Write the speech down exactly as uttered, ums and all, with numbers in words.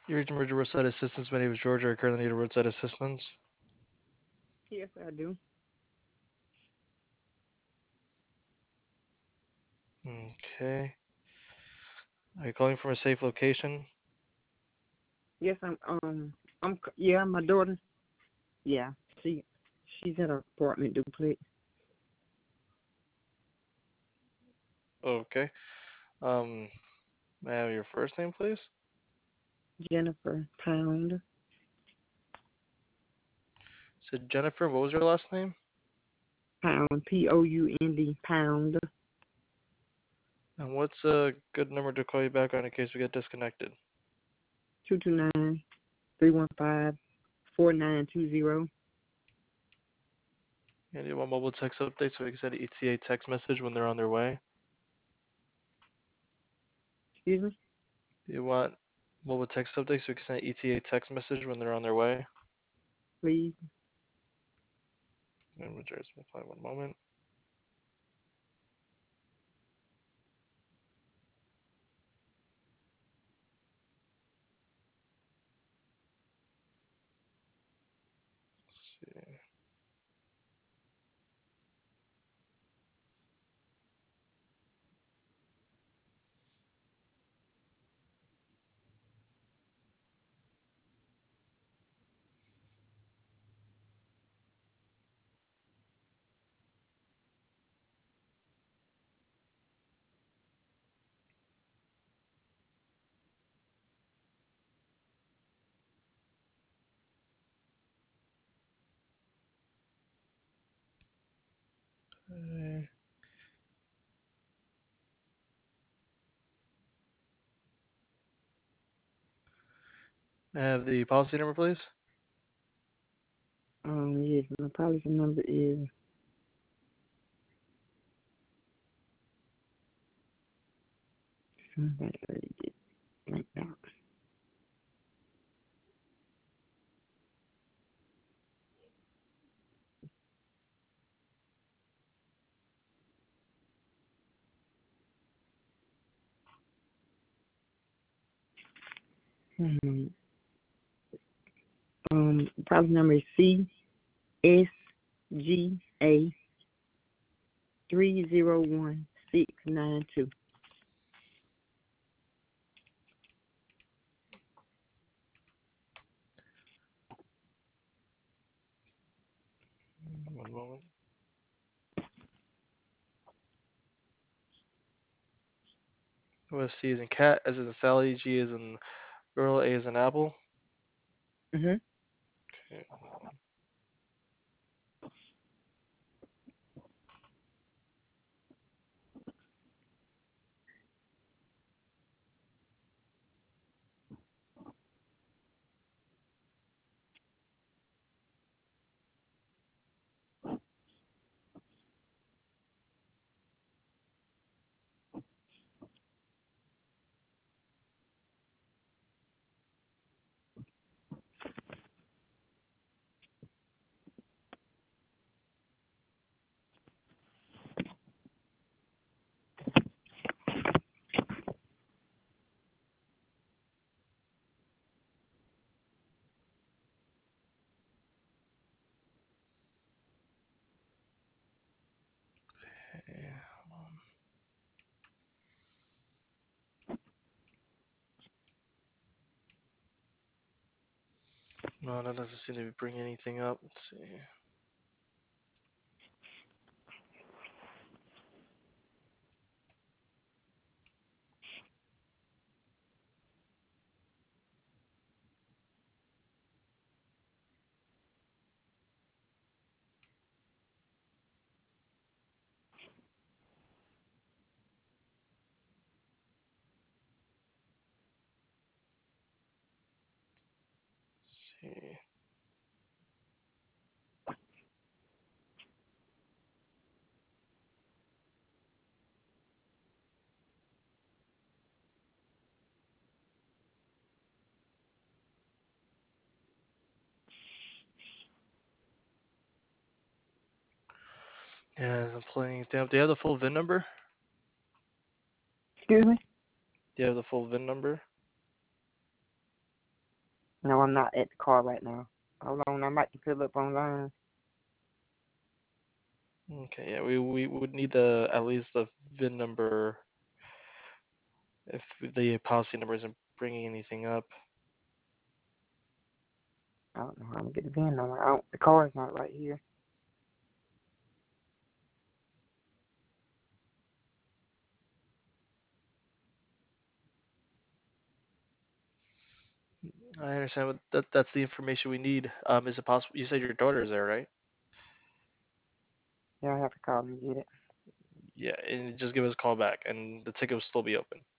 You reached Emergency Roadside Assistance. My name is George. I currently need a roadside assistance. Yes, I do. Okay. Are you calling from a safe location? Yes, I'm. Um, I'm. c- Yeah, my daughter. Yeah, she she's in an apartment duplex. Okay. Um, may I have your first name, please? Jennifer Pound. So Jennifer, what was your last name? Pound. P O U N D. Pound. And what's a good number to call you back on in case we get disconnected? Two two nine three one five four nine two zero. And you want mobile text update so we can send an E T A text message when they're on their way? Excuse me. You want mobile text update so we can send an E T A text message when they're on their way? Please. And we'll just reply one moment. Let's see. Okay. May I have the policy number, please? Um. Yes, my policy number is. Somebody already get right now. Hmm. Um. Policy number is C S G A three zero one six nine two. One moment. O S C is in cat, as in Sally, G is in girl, A is in apple. Mhm. Okay. Um, no, that doesn't seem to bring anything up. Let's see. Let's see. Yeah, I'm playing. Do you have, do you have the full V I N number? Excuse me. Do you have the full V I N number? No, I'm not at the car right now. Hold on, I might fill up online. Okay, yeah, we we would need the at least the V I N number if the policy number isn't bringing anything up. I don't know how I'm gonna get the V I N number. I don't, the car is not right here. I understand, but that that's the information we need. Um, is it possible? You said your daughter's there, right? Yeah, I have to call and get it. Yeah, and just give us a call back, and the ticket will still be open.